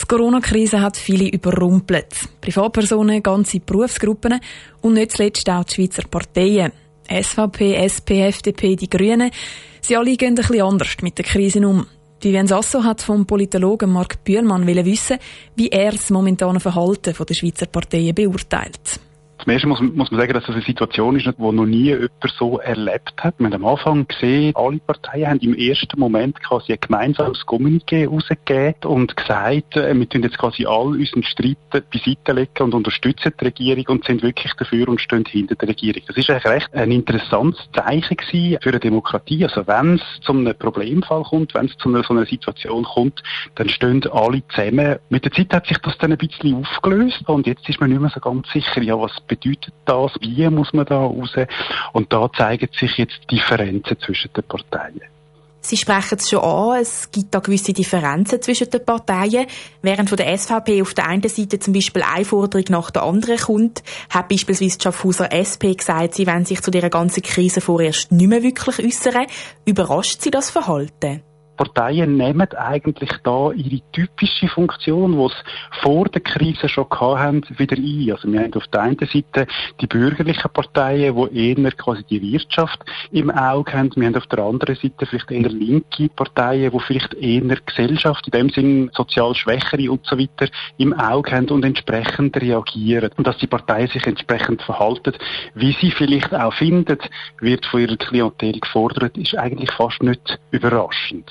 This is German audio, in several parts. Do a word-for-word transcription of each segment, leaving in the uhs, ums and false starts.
Die Corona-Krise hat viele überrumpelt. Privatpersonen, ganze Berufsgruppen und nicht zuletzt auch die Schweizer Parteien. S V P, S P, F D P, die Grünen. Sie alle gehen ein bisschen anders mit der Krise um. Vivian Sasso hat vom Politologen Marc Bühlmann wissen, wie er das momentane Verhalten der Schweizer Parteien beurteilt. Zum Ersten muss, muss man sagen, dass das eine Situation ist, die noch nie jemand so erlebt hat. Wir haben am Anfang gesehen, alle Parteien haben im ersten Moment quasi ein gemeinsames Kommuniqué rausgegeben und gesagt, wir tun jetzt quasi all unseren Streit beiseite legen und unterstützen die Regierung und sind wirklich dafür und stehen hinter der Regierung. Das ist eigentlich recht ein interessantes Zeichen gewesen für eine Demokratie. Also wenn es zu einem Problemfall kommt, wenn es zu einer, so einer Situation kommt, dann stehen alle zusammen. Mit der Zeit hat sich das dann ein bisschen aufgelöst und jetzt ist man nicht mehr so ganz sicher, ja, was bedeutet das? Wie muss man da raus? Und da zeigen sich jetzt Differenzen zwischen den Parteien. Sie sprechen es schon an, es gibt da gewisse Differenzen zwischen den Parteien. Während von der S V P auf der einen Seite zum Beispiel eine Forderung nach der anderen kommt, hat beispielsweise die Schaffhauser S P gesagt, sie wollen sich zu dieser ganzen Krise vorerst nicht mehr wirklich äußern. Überrascht Sie das Verhalten? Parteien nehmen eigentlich da ihre typische Funktion, die sie vor der Krise schon hatten, wieder ein. Also wir haben auf der einen Seite die bürgerlichen Parteien, die eher quasi die Wirtschaft im Auge haben. Wir haben auf der anderen Seite vielleicht eher linke Parteien, die vielleicht eher Gesellschaft, in dem Sinne sozial Schwächere und so weiter, im Auge haben und entsprechend reagieren. Und dass die Parteien sich entsprechend verhalten, wie sie vielleicht auch finden, wird von ihrer Klientel gefordert, ist eigentlich fast nicht überraschend.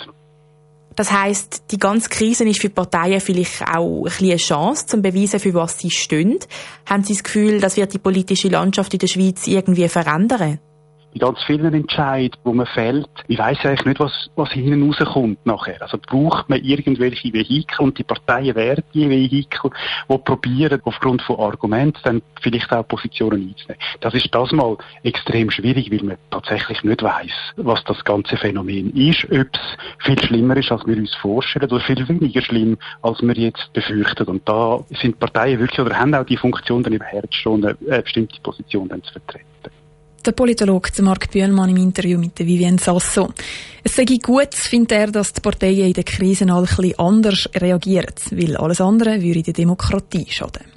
Das heisst, die ganze Krise ist für die Parteien vielleicht auch ein bisschen eine Chance, zum beweisen, für was sie stehen. Haben Sie das Gefühl, das wird die politische Landschaft in der Schweiz irgendwie verändern? Bei ganz vielen Entscheidungen, wo man fällt, ich weiss eigentlich nicht, was, was hinten rauskommt nachher. Also braucht man irgendwelche Vehikel und die Parteien werden die Vehikel, die probieren, aufgrund von Argumenten dann vielleicht auch Positionen einzunehmen. Das ist das mal extrem schwierig, weil man tatsächlich nicht weiss, was das ganze Phänomen ist, ob es viel schlimmer ist, als wir uns vorstellen, oder viel weniger schlimm, als wir jetzt befürchten. Und da sind Parteien wirklich, oder haben auch die Funktion, dann im Herz schon eine, eine bestimmte Position dann zu vertreten. Der Politologe Marc Bühlmann im Interview mit Vivian Sasso. Es sei gut, findet er, dass die Parteien in der Krise alle ein bisschen anders reagieren, weil alles andere würde der Demokratie schaden.